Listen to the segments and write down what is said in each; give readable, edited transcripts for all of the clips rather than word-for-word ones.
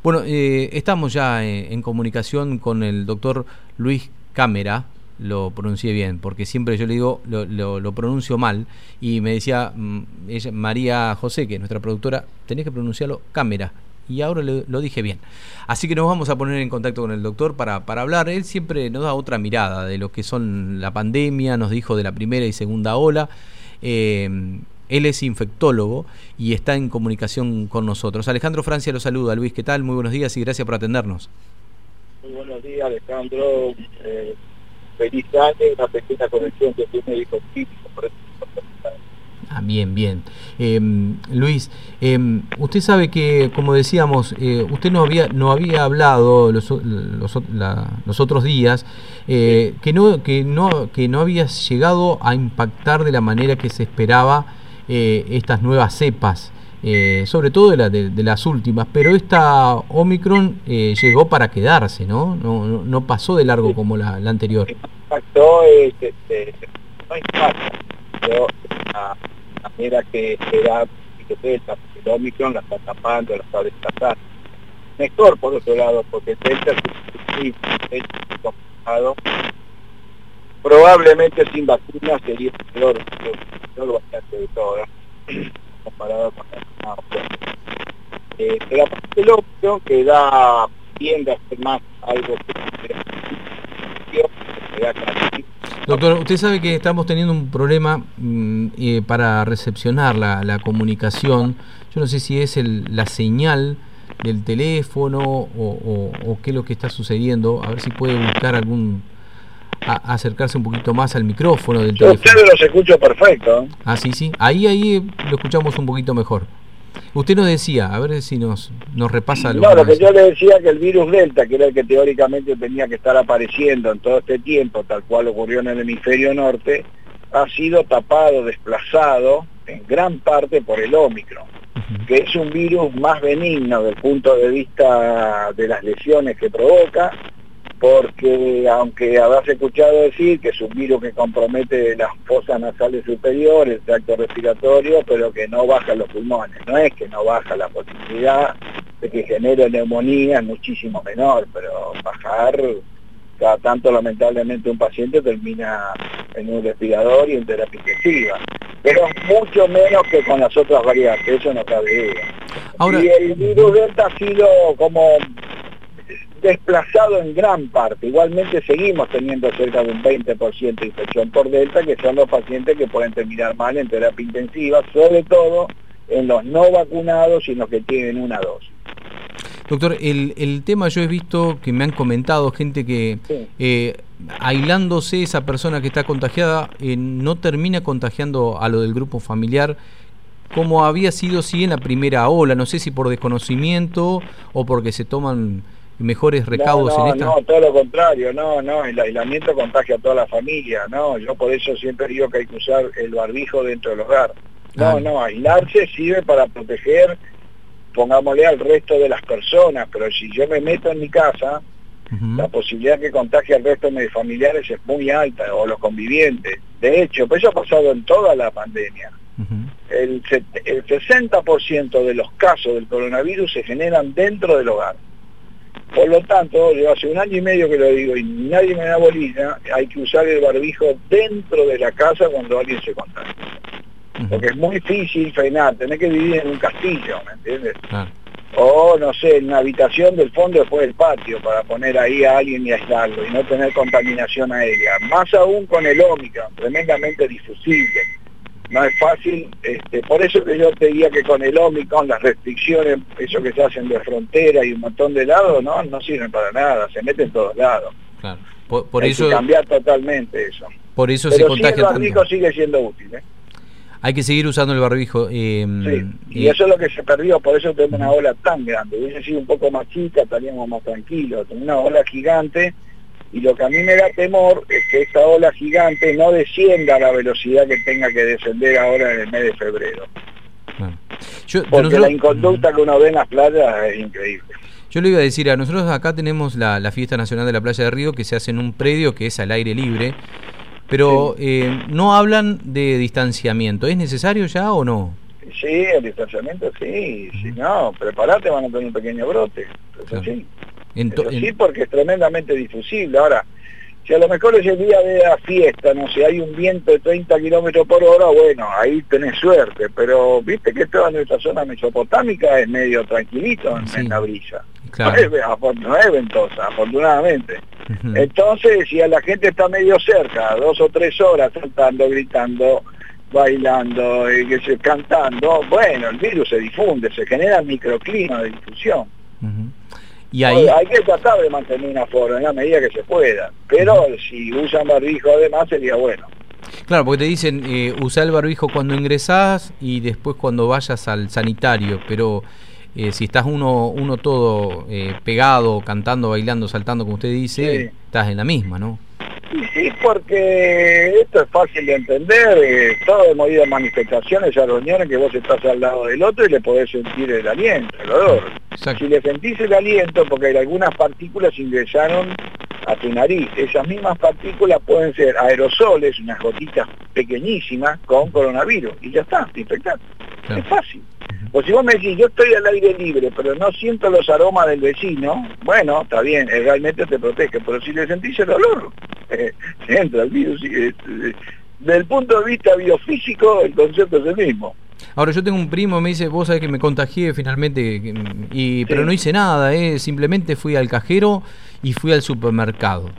Bueno, estamos ya en comunicación con el doctor Luis Cámara, lo pronuncié bien, porque siempre yo le digo, lo pronuncio mal, y me decía ella, María José, que es nuestra productora, tenés que pronunciarlo Cámara, y ahora lo dije bien. Así que nos vamos a poner en contacto con el doctor para hablar. Él siempre nos da otra mirada de lo que son la pandemia, nos dijo de la primera y segunda ola. Él es infectólogo y está en comunicación con nosotros. Alejandro Francia lo saluda. Luis, ¿qué tal? Muy buenos días y gracias por atendernos. Muy buenos días, Alejandro. Feliz año, una pequeña conexión que tiene médico clínico. Bien. Luis, usted sabe que, como decíamos, usted no había hablado los otros días, que no había llegado a impactar de la manera que se esperaba estas nuevas cepas, sobre todo de las últimas, pero esta Omicron llegó para quedarse, no pasó de largo como la anterior. Impactó, no impacta, pero la manera que era el Omicron la está tapando, la está desplazando. Mejor por otro lado, porque el Delta es complicado. Probablemente sin vacuna sería peor bastante de todo, comparado con la pero aparte el Omicron que tiende a ser más algo que da Doctor, usted sabe que estamos teniendo un problema para recepcionar la comunicación. Yo no sé si es la señal del teléfono o qué es lo que está sucediendo. A ver si puede buscar acercarse un poquito más al micrófono del teléfono. Ustedes los escucho perfecto. Ah, sí. Ahí lo escuchamos un poquito mejor. Usted nos decía, a ver si nos repasa lo que yo le decía, que el virus Delta, que era el que teóricamente tenía que estar apareciendo en todo este tiempo, tal cual ocurrió en el hemisferio norte, ha sido tapado, desplazado en gran parte por el Omicron, que es un virus más benigno desde el punto de vista de las lesiones que provoca, porque aunque habrás escuchado decir que es un virus que compromete las fosas nasales superiores, el tracto respiratorio, pero que no baja los pulmones. No es que no baja, la posibilidad de que genere neumonía es muchísimo menor, pero bajar, cada tanto lamentablemente un paciente termina en un respirador y en terapia intensiva. Pero mucho menos que con las otras variantes, eso no cabe duda. Ahora, y el virus Delta ha sido como desplazado en gran parte. Igualmente seguimos teniendo cerca de un 20% de infección por Delta, que son los pacientes que pueden terminar mal en terapia intensiva, sobre todo en los no vacunados y en los que tienen una dosis. Doctor, el tema, yo he visto que me han comentado gente que aislándose esa persona que está contagiada, no termina contagiando a lo del grupo familiar, como había sido en la primera ola. No sé si por desconocimiento o porque se toman mejores recaudos en esta. No, todo lo contrario, el aislamiento contagia a toda la familia, yo por eso siempre digo que hay que usar el barbijo dentro del hogar. Aislarse sirve para proteger, pongámosle, al resto de las personas, pero si yo me meto en mi casa, la posibilidad que contagie al resto de mis familiares es muy alta, o los convivientes. De hecho, pues eso ha pasado en toda la pandemia. El 60% de los casos del coronavirus se generan dentro del hogar. Por lo tanto, yo hace 1 año y medio que lo digo y nadie me da bolilla, hay que usar el barbijo dentro de la casa cuando alguien se contagia. Porque es muy difícil frenar, tenés que vivir en un castillo, ¿me entiendes? O, no sé, en una habitación del fondo después del patio para poner ahí a alguien y aislarlo y no tener contaminación aérea. Más aún con el Omicron, tremendamente difusible. No es fácil, por eso que yo te diría que con el Omicron las restricciones, eso que se hacen de frontera y un montón de lados, no sirven para nada, se meten en todos lados. Claro. Por hay eso que cambiar totalmente eso. Por eso pero se contagia sí, el barbijo tanto. Sigue siendo útil. Hay que seguir usando el barbijo. Sí, y eso es lo que se perdió, por eso tenemos una ola tan grande. Hubiese sido un poco más chica, estaríamos más tranquilos. Tenemos una ola gigante. Y lo que a mí me da temor es que esta ola gigante no descienda a la velocidad que tenga que descender ahora en el mes de febrero. Porque la inconducta que uno ve en las playas es increíble. Yo le iba a decir, a nosotros acá tenemos la Fiesta Nacional de la Playa de Río, que se hace en un predio que es al aire libre, pero no hablan de distanciamiento. ¿Es necesario ya o no? Sí, el distanciamiento sí, si no, prepárate, van a tener un pequeño brote. Eso sí. Eso sí, porque es tremendamente difusible. Ahora, si a lo mejor ese día de la fiesta, no sé, hay un viento de 30 kilómetros por hora, bueno, ahí tenés suerte, pero viste que toda nuestra zona mesopotámica es medio tranquilito en la brisa. Claro. No es ventosa, afortunadamente. Entonces, si a la gente está medio cerca, 2 o 3 horas saltando, gritando, bailando, cantando, bueno, el virus se difunde, se genera microclima de difusión. Y ahí hay que tratar de mantener un aforo en la medida que se pueda, pero si usan barbijo además sería bueno. Claro, porque te dicen usar el barbijo cuando ingresás y después cuando vayas al sanitario, pero si estás uno todo pegado, cantando, bailando, saltando, como usted dice, sí, estás en la misma, ¿no? Y sí, porque esto es fácil de entender, todo hemos ido a manifestaciones, a reuniones que vos estás al lado del otro y le podés sentir el aliento, el olor. Exacto. Si le sentís el aliento, porque hay algunas partículas ingresaron a tu nariz, esas mismas partículas pueden ser aerosoles, unas gotitas pequeñísimas con coronavirus, y ya está, te infectaste. Claro. Es fácil. O si vos me decís, yo estoy al aire libre, pero no siento los aromas del vecino, bueno, está bien, realmente te protege, pero si le sentís el olor, entra el virus. Desde el punto de vista biofísico, el concepto es el mismo. Ahora, yo tengo un primo, me dice, vos sabés que me contagié finalmente, pero no hice nada, simplemente fui al cajero y fui al supermercado.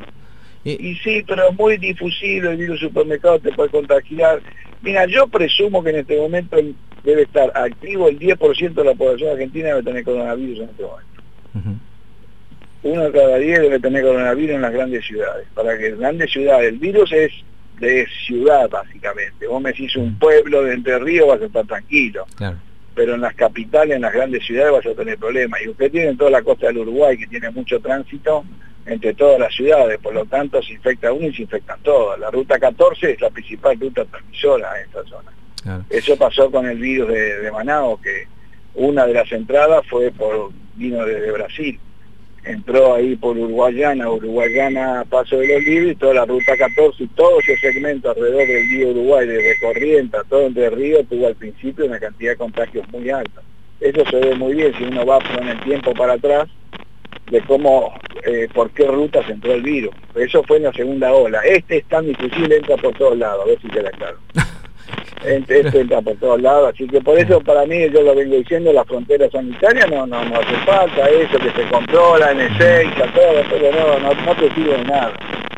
Y sí, pero es muy difusible, el virus supermercado te puede contagiar. Mira, yo presumo que en este momento debe estar activo el 10% de la población argentina debe tener coronavirus en este momento. Uno de cada 10 debe tener coronavirus en las grandes ciudades. Para que en grandes ciudades, el virus es de ciudad básicamente. Vos me decís un pueblo de Entre Ríos, vas a estar tranquilo. Claro. Pero en las capitales, en las grandes ciudades vas a tener problemas. Y usted tiene toda la costa del Uruguay, que tiene mucho tránsito entre todas las ciudades, por lo tanto se infecta uno y se infectan todas. La ruta 14 es la principal ruta transmisora en esta zona. Claro. Eso pasó con el virus de Manaus, que una de las entradas vino desde Brasil. Entró ahí por Uruguayana, Paso de los Libres, y toda la ruta 14 y todo ese segmento alrededor del río Uruguay, desde Corrientes, todo Entre Ríos, tuvo al principio una cantidad de contagios muy alta. Eso se ve muy bien si uno va en el tiempo para atrás, de cómo, por qué rutas entró el virus. Eso fue en la segunda ola. Este es tan difícil, entra por todos lados, a ver si queda claro. Esto entra por todos lados, así que por eso para mí, yo lo vengo diciendo, las fronteras sanitarias no hace falta, eso que se controla, N6, todo, pero no te sirve de nada.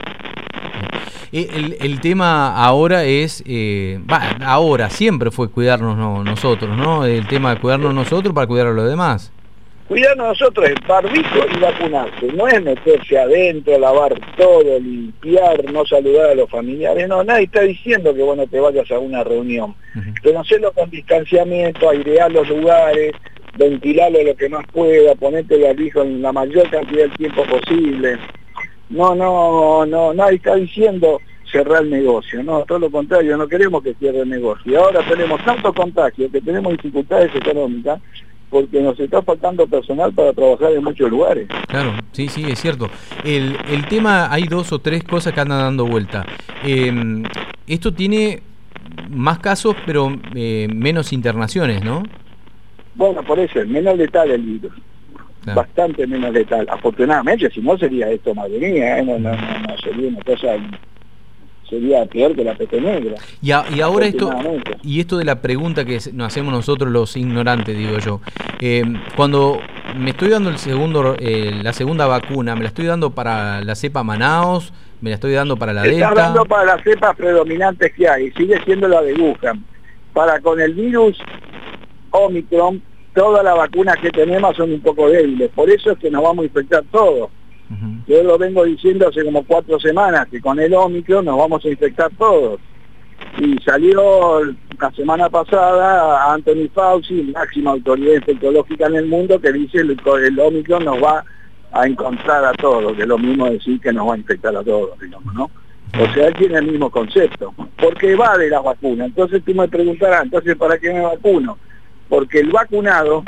El tema ahora es, ahora siempre fue cuidarnos nosotros, ¿no? El tema de cuidarnos nosotros para cuidar a los demás. Cuidarnos nosotros es barbijo y vacunarse, no es meterse adentro, lavar todo, limpiar, no saludar a los familiares, no, nadie está diciendo que vos no te vayas a una reunión, pero hacerlo con distanciamiento, airear los lugares, ventilarlo lo que más pueda, ponerte el barbijo en la mayor cantidad de tiempo posible, nadie está diciendo cerrar el negocio, no, todo lo contrario, no queremos que cierre el negocio, y ahora tenemos tantos contagios que tenemos dificultades económicas, porque nos está faltando personal para trabajar en muchos lugares. Claro, sí, es cierto. El tema, hay 2 o 3 cosas que andan dando vuelta. Esto tiene más casos, pero menos internaciones, ¿no? Bueno, por eso, es menos letal el virus. Claro. Bastante menos letal. Afortunadamente, si no sería esto madre no sería una cosa... sería peor que la peste negra. Y ahora esto de la pregunta que nos hacemos nosotros los ignorantes, digo yo, cuando me estoy dando la segunda vacuna, ¿me la estoy dando para la cepa Manaus? ¿Me la estoy dando para la Delta? Está dando para las cepas predominantes que hay, sigue siendo la de Wuhan. Con el virus Omicron, todas las vacunas que tenemos son un poco débiles, por eso es que nos vamos a infectar todos. Yo lo vengo diciendo hace como 4 semanas, que con el Omicron nos vamos a infectar todos. Y salió la semana pasada Anthony Fauci, máxima autoridad infectológica en el mundo, que dice el Omicron nos va a encontrar a todos, que es lo mismo decir que nos va a infectar a todos, digamos, ¿no? O sea, él tiene el mismo concepto, porque va de las vacunas. Entonces tú me preguntarás, entonces ¿para qué me vacuno? Porque el vacunado...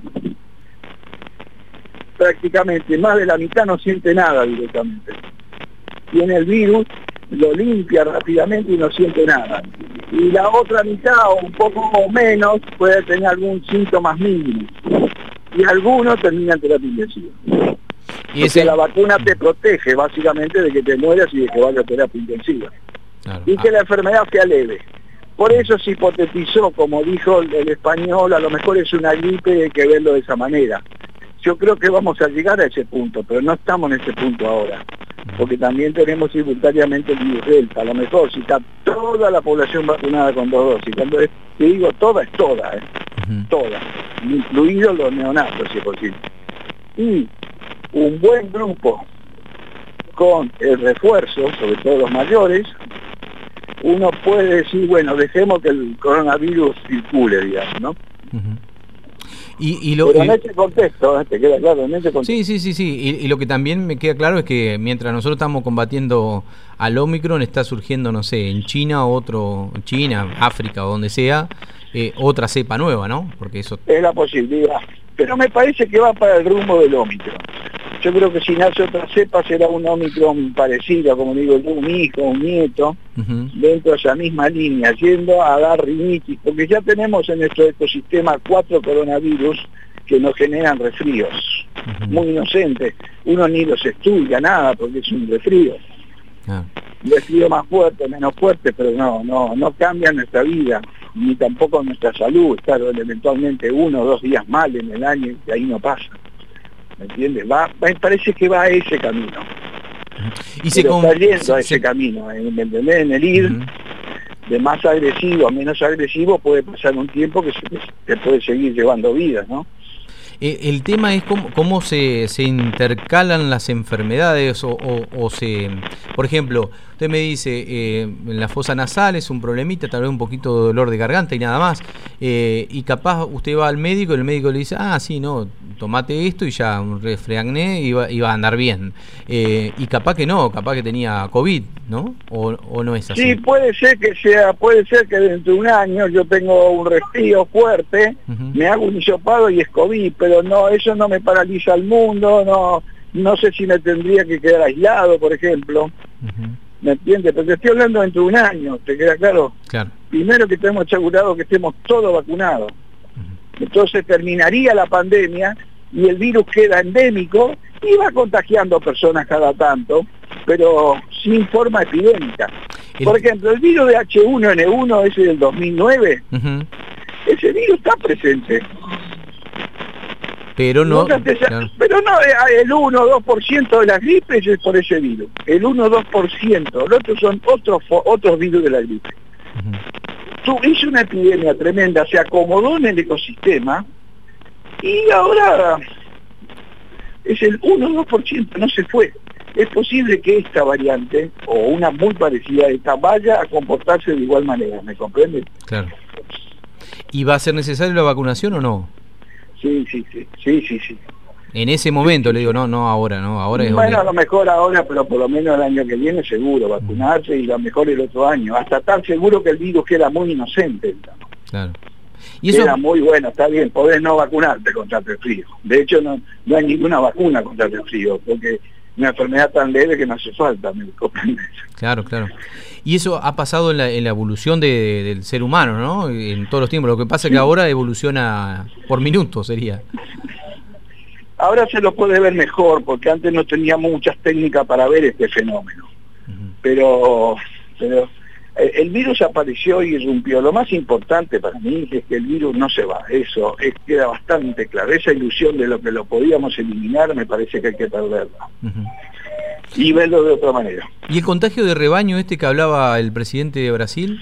prácticamente más de la mitad no siente nada directamente. Tiene el virus, lo limpia rápidamente y no siente nada. y la otra mitad o un poco menos puede tener algún síntoma mínimo y algunos terminan terapia intensiva. Y la vacuna te protege básicamente de que te mueras y de que vayas a terapia intensiva. Claro. Y que la enfermedad sea leve. Por eso se hipotetizó, como dijo el español, a lo mejor es una gripe y hay que verlo de esa manera. Yo creo que vamos a llegar a ese punto, pero no estamos en ese punto ahora. Porque también tenemos simultáneamente el virus Delta. A lo mejor si está toda la población vacunada con 2 dosis, cuando te digo toda, es toda, toda, incluidos los neonatos, si es posible. Y un buen grupo con el refuerzo, sobre todo los mayores, uno puede decir, bueno, dejemos que el coronavirus circule, digamos, ¿no? Pero en ese contexto, ¿te queda claro? En ese contexto. Sí. Y lo que también me queda claro es que mientras nosotros estamos combatiendo al Omicron, está surgiendo, no sé, en China, África o donde sea, otra cepa nueva, ¿no? Porque eso es la posibilidad. Pero me parece que va para el rumbo del Omicron. Yo creo que si nace otra cepa será un Omicron parecido, como digo, un hijo, un nieto, dentro de esa misma línea, yendo a dar rinitis, porque ya tenemos en nuestro ecosistema 4 coronavirus que nos generan resfríos, muy inocentes. Uno ni los estudia, nada, porque es un resfrío. Un resfrío más fuerte, menos fuerte, pero no cambia nuestra vida, ni tampoco nuestra salud. Claro, eventualmente 1 o 2 días mal en el año, y ahí no pasa. ¿Me entiendes? Me parece que va a ese camino. Y está yendo a ese camino, ¿me entendés? En el ir de más agresivo a menos agresivo puede pasar un tiempo que se puede seguir llevando vidas, ¿no? El tema es cómo se intercalan las enfermedades o se... Por ejemplo, usted me dice, en la fosa nasal es un problemita, tal vez un poquito de dolor de garganta y nada más, y capaz usted va al médico y el médico le dice, sí, no, tomate esto y ya un resfriagné y va a andar bien. Y capaz que no, capaz que tenía COVID, ¿no? O no es así. Sí, puede ser que dentro de un año yo tengo un resfrío fuerte, me hago un hisopado y es COVID, pero no, eso no me paraliza al mundo, no sé si me tendría que quedar aislado, por ejemplo. ¿Me entiendes? Porque estoy hablando dentro de un año, ¿te queda claro? Claro. Primero que tenemos asegurado que estemos todos vacunados. Entonces terminaría la pandemia y el virus queda endémico y va contagiando personas cada tanto, pero sin forma epidémica. Por ejemplo, el virus de H1N1, ese del 2009, ese virus está presente. Pero no, el 1 o 2% de las gripes es por ese virus. El 1 o 2%, los otros son otros virus de la gripe. Hizo una epidemia tremenda, se acomodó en el ecosistema y ahora es el 1 o 2%, no se fue. Es posible que esta variante, o una muy parecida a esta, vaya a comportarse de igual manera, ¿me comprende? Claro. ¿Y va a ser necesaria la vacunación o no? Sí. En ese momento, le digo, no ahora, ¿no? Ahora es bueno, a lo mejor ahora, pero por lo menos el año que viene seguro, vacunarse y a lo mejor el otro año. Hasta tan seguro que el virus queda muy inocente. Claro. Y eso era muy bueno, está bien, podés no vacunarte contra el resfrío. De hecho, no hay ninguna vacuna contra el resfrío, porque una enfermedad tan leve que no hace falta, ¿me comprendes? Claro. Y eso ha pasado en la evolución del ser humano, ¿no? En todos los tiempos. Lo que pasa es que ahora evoluciona por minutos, sería. Ahora se lo puede ver mejor, porque antes no teníamos muchas técnicas para ver este fenómeno. Pero el virus apareció y irrumpió. Lo más importante para mí es que el virus no se va. Eso queda bastante claro. Esa ilusión de lo que lo podíamos eliminar me parece que hay que perderla. Y verlo de otra manera. ¿Y el contagio de rebaño que hablaba el presidente de Brasil?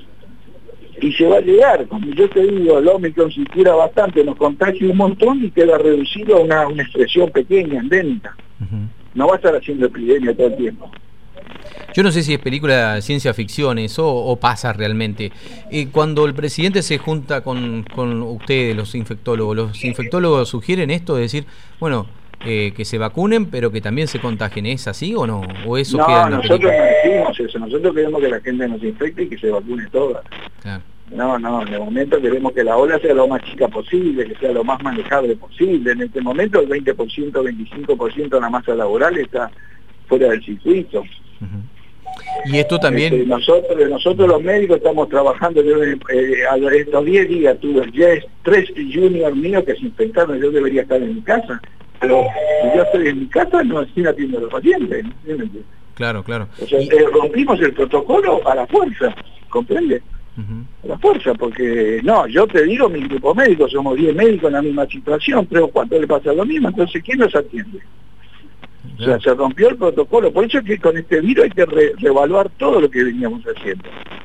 Y se va a llegar, como yo te digo, el Omicron se cura bastante, nos contagia un montón y queda reducido a una expresión pequeña, endémica. No va a estar haciendo epidemia todo el tiempo. Yo no sé si es película de ciencia ficción eso o pasa realmente. Cuando el presidente se junta con ustedes, los infectólogos sugieren esto de decir, bueno, que se vacunen, pero que también se contagien. ¿Es así o no? ¿O eso queda en la película? Nosotros no decimos eso. Nosotros queremos que la gente nos infecte y que se vacune toda. Claro. No, en el momento queremos que la ola sea lo más chica posible, que sea lo más manejable posible. En este momento el 20%, 25% de la masa laboral está fuera del circuito. Y esto también... Nosotros los médicos estamos trabajando, estos 10 días tuve ya 3 juniors míos que se infectaron, yo debería estar en mi casa, pero si yo estoy en mi casa no estoy atiendo a los pacientes. ¿Entiendes? Claro, claro. O sea, rompimos el protocolo a la fuerza, ¿comprende? A la fuerza, porque no, yo te digo, mi grupo médico, somos 10 médicos en la misma situación, 3 o 4 le pasa lo mismo, entonces ¿quién nos atiende? O sea, se rompió el protocolo, por eso es que con este virus hay que reevaluar todo lo que veníamos haciendo.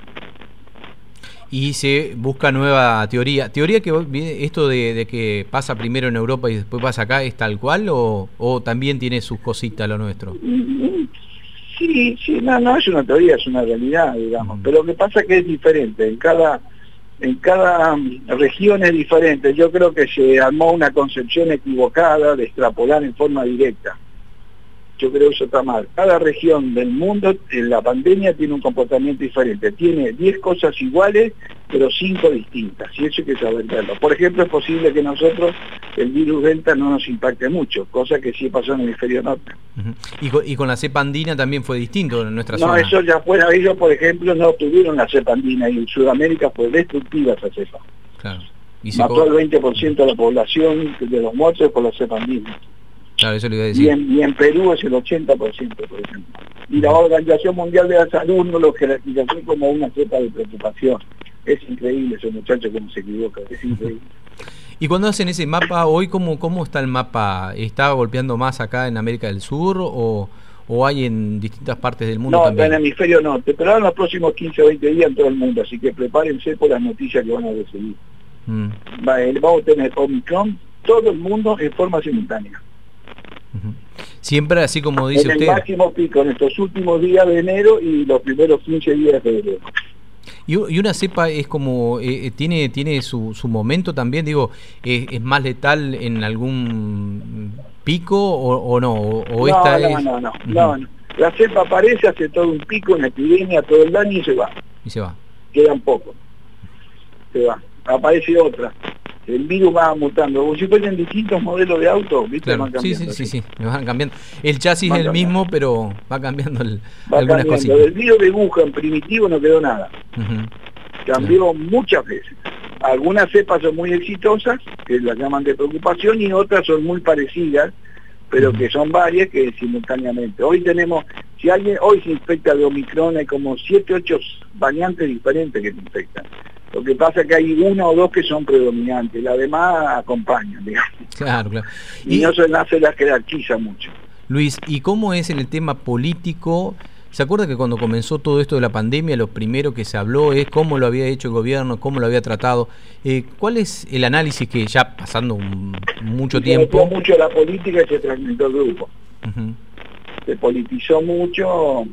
Y se busca nueva teoría. ¿Teoría que esto de que pasa primero en Europa y después pasa acá es tal cual o también tiene sus cositas lo nuestro? Sí, no es una teoría, es una realidad, digamos. Pero lo que pasa es que es diferente, en cada región es diferente. Yo creo que se armó una concepción equivocada de extrapolar en forma directa. Yo creo que eso está mal. Cada región del mundo en la pandemia tiene un comportamiento diferente. Tiene 10 cosas iguales, pero 5 distintas. Y eso hay que saber verlo. Por ejemplo, es posible que nosotros, el virus Delta no nos impacte mucho, cosa que sí pasó en el hemisferio norte. Y con la cepa andina también fue distinto en nuestra zona. No, eso ya fue, ellos por ejemplo no tuvieron la cepa andina y en Sudamérica fue destructiva esa cepa. Claro. Mató al 20% de la población de los muertos por la cepa andina. Claro, eso le iba a decir. Y en Perú es el 80%, por ejemplo. Y la Organización Mundial de la Salud no lo jerarquiza como una cepa de preocupación. Es increíble ese muchacho cómo se equivoca, es increíble. Y cuando hacen ese mapa, hoy ¿cómo está el mapa? ¿Está golpeando más acá en América del Sur o hay en distintas partes del mundo también? No, en el hemisferio norte, pero ahora en los próximos 15 o 20 días en todo el mundo, así que prepárense por las noticias que van a recibir. Vamos a tener Omicron, todo el mundo en forma simultánea. Siempre así como dice usted. En el máximo pico en estos últimos días de enero y los primeros 15 días de febrero. Y una cepa es como, tiene su momento también, digo, ¿es más letal en algún pico o no? O esta no. La cepa aparece, hace todo un pico, una epidemia todo el año y se va. Y se va. Quedan pocos. Se va. Aparece otra. El virus va mutando. Como si fueran distintos modelos de autos, ¿viste? Claro. Van cambiando, sí, van cambiando. El chasis es el mismo, pero va cambiando algunas cambiando. cositas. Del virus de Wuhan primitivo no quedó nada. Cambió muchas veces. Algunas cepas son muy exitosas, que las llaman de preocupación, y otras son muy parecidas, pero que son varias que simultáneamente. Hoy tenemos, si alguien hoy se infecta de Omicron, hay como 7, 8 variantes diferentes que se infectan. Lo que pasa es que hay 1 o 2 que son predominantes, las demás acompañan, digamos. Claro. Y no se las jerarquiza mucho. Luis, ¿y cómo es en el tema político? ¿Se acuerda que cuando comenzó todo esto de la pandemia, lo primero que se habló es cómo lo había hecho el gobierno, cómo lo había tratado? ¿Cuál es el análisis que ya pasando mucho tiempo? Se metió mucho la política y se transmitió el grupo. Se politizó mucho.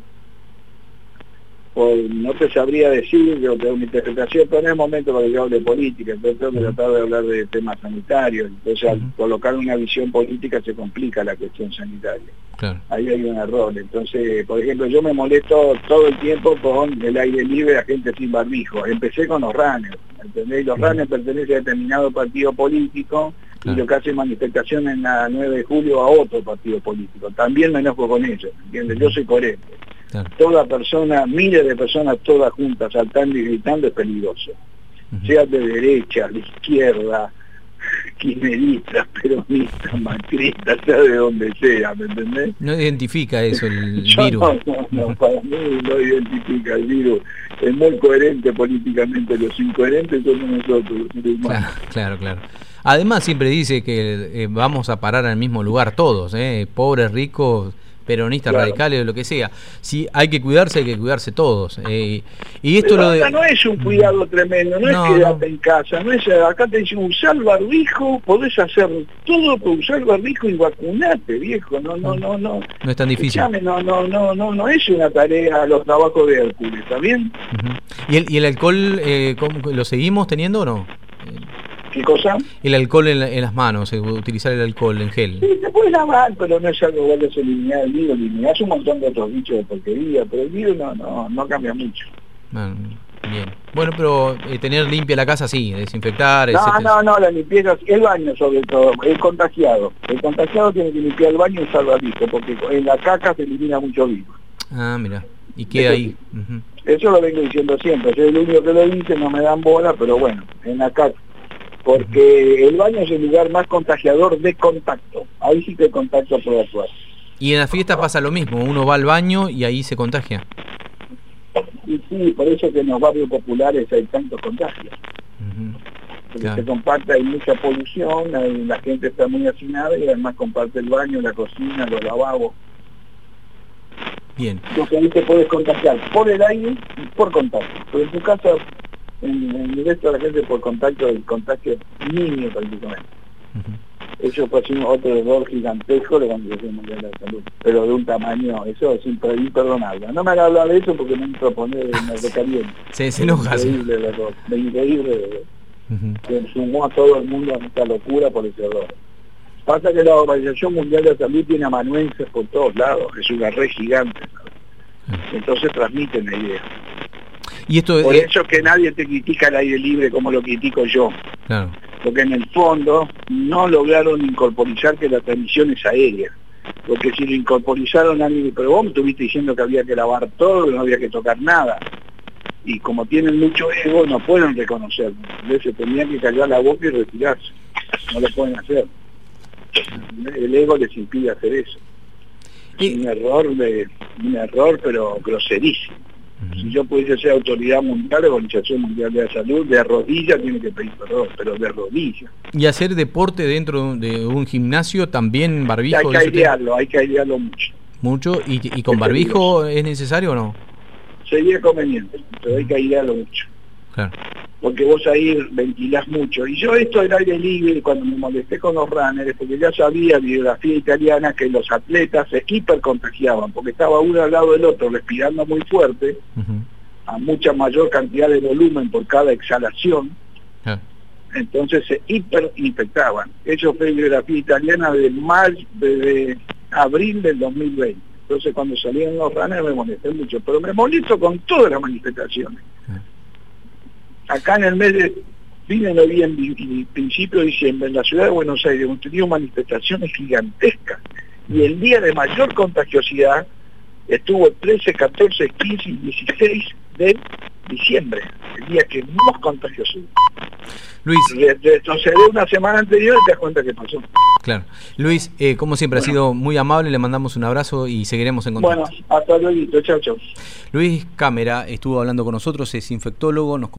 No te sabría decir, yo tengo mi interpretación, pero no es momento para que yo hable de política, entonces tengo que tratar de hablar de temas sanitarios, entonces al colocar una visión política se complica la cuestión sanitaria. Claro. Ahí hay un error, entonces, por ejemplo, yo me molesto todo el tiempo con el aire libre, la gente sin barbijo. Empecé con los runners, ¿entendés? Los runners pertenecen a determinado partido político, y lo que hace manifestación en la 9 de julio a otro partido político. También me enojo con ellos, ¿entiendes? Yo soy coherente. Claro. Toda persona, miles de personas todas juntas saltando y gritando es peligroso. Sea de derecha, de izquierda, kirchnerista, peronista, macrista, sea de donde sea, ¿me entendés? No identifica eso el virus. No, para mí no identifica el virus. Es muy coherente políticamente, los incoherentes somos nosotros, los seres humanos. Claro. Además siempre dice que vamos a parar al mismo lugar todos, pobres, ricos, peronistas, radicales o lo que sea. Si hay que cuidarse todos. Y esto pero acá no es un cuidado tremendo, no es quedarte en casa, no es, acá te dicen usar barbijo, podés hacer todo por usar barbijo y vacunarte, viejo, no es tan difícil. No es una tarea, los trabajos de Hércules, ¿está bien? ¿Y el alcohol lo seguimos teniendo o no? ¿Qué cosa? El alcohol en las manos, utilizar el alcohol en gel. Sí, se puede lavar, pero no es algo que vayas a eliminar el virus, eliminás un montón de otros bichos de porquería, pero el virus no cambia mucho. Bien. Bueno, pero tener limpia la casa sí, desinfectar, No, la limpieza, el baño sobre todo, el contagiado tiene que limpiar el baño y usar barbijo, porque en la caca se elimina mucho virus. Mira. Y queda ahí. Eso lo vengo diciendo siempre, soy el único que lo dice, no me dan bola, pero bueno, en acá, porque el baño es el lugar más contagiador de contacto, ahí sí que el contacto puede actuar. Y en la fiesta pasa lo mismo, uno va al baño y ahí se contagia. Y sí, por eso que en los barrios populares hay tantos contagios. Porque se comparte, hay mucha polución, la gente está muy hacinada y además comparte el baño, la cocina, los lavabos. Bien. Entonces ahí te puedes contagiar por el aire y por contacto. Pero en tu casa, en el resto de la gente por contacto, el contagio mínimo prácticamente. Eso fue otro error gigantesco de la Organización Mundial de la Salud, pero de un tamaño, eso es imperdonable. No me haga hablar de eso porque me entro a poner en el recaliente. Se enoja. Increíble el error, increíble. Que sumó a todo el mundo a esta locura por ese error. Pasa que la Organización Mundial de la Salud tiene amanuenses por todos lados, es una red gigante, entonces transmiten la idea. Y esto por eso que nadie te critica al aire libre como lo critico yo. Claro. Porque en el fondo no lograron incorporizar que la transmisión es aérea. Porque si lo incorporizaron pero vos me estuviste diciendo que había que lavar todo, que no había que tocar nada. Y como tienen mucho ego, no pueden reconocerlo. Entonces se tenían que callar la boca y retirarse. No lo pueden hacer. El ego les impide hacer eso. Es un error pero groserísimo. Si yo pudiese ser autoridad mundial, Organización Mundial de la Salud, de rodillas tiene que pedir perdón, pero de rodillas. ¿Y hacer deporte dentro de un gimnasio también barbijo? Hay que airearlo mucho. ¿Mucho? ¿Y con barbijo es necesario o no? Sería conveniente, pero hay que airearlo mucho. Claro. Porque vos ahí ventilás mucho. Y yo esto del aire libre, cuando me molesté con los runners, porque ya sabía, biografía italiana, que los atletas se hipercontagiaban, porque estaba uno al lado del otro respirando muy fuerte, a mucha mayor cantidad de volumen por cada exhalación, entonces se hiperinfectaban. Eso fue biografía italiana de abril del 2020. Entonces cuando salían los runners me molesté mucho, pero me molesto con todas las manifestaciones. Acá en el mes de principio de diciembre, en la ciudad de Buenos Aires, hemos tenido manifestaciones gigantescas. Y el día de mayor contagiosidad estuvo el 13, 14, 15 y 16 de diciembre, el día que más contagioso. Luis, retroceder una semana anterior y te das cuenta que pasó. Claro. Luis, como siempre, ha sido muy amable, le mandamos un abrazo y seguiremos en contacto. Bueno, hasta luego, chao, chao. Luis Cámera estuvo hablando con nosotros, es infectólogo, nos